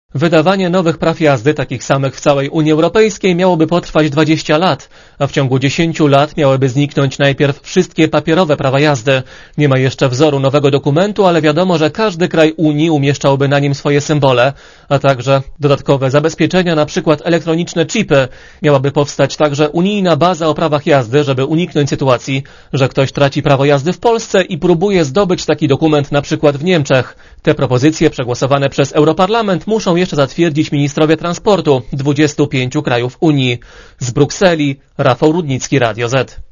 Wydawanie nowych praw jazdy, takich samych w całej Unii Europejskiej, miałoby potrwać 20 lat, a w ciągu 10 lat miałyby zniknąć najpierw wszystkie papierowe prawa jazdy. Nie ma jeszcze wzoru nowego dokumentu, ale wiadomo, że każdy kraj Unii umieszczałby na nim swoje symbole, a także dodatkowe zabezpieczenia, na przykład elektroniczne chipy. Miałaby powstać także unijna baza o prawach jazdy, żeby uniknąć sytuacji, że ktoś traci prawo jazdy w Polsce i próbuje zdobyć taki dokument na przykład w Niemczech. Te propozycje przegłosowane przez Europarlament muszą jeszcze zatwierdzić ministrowie transportu 25 krajów Unii. Z Brukseli Rafał Rudnicki, Radio Z.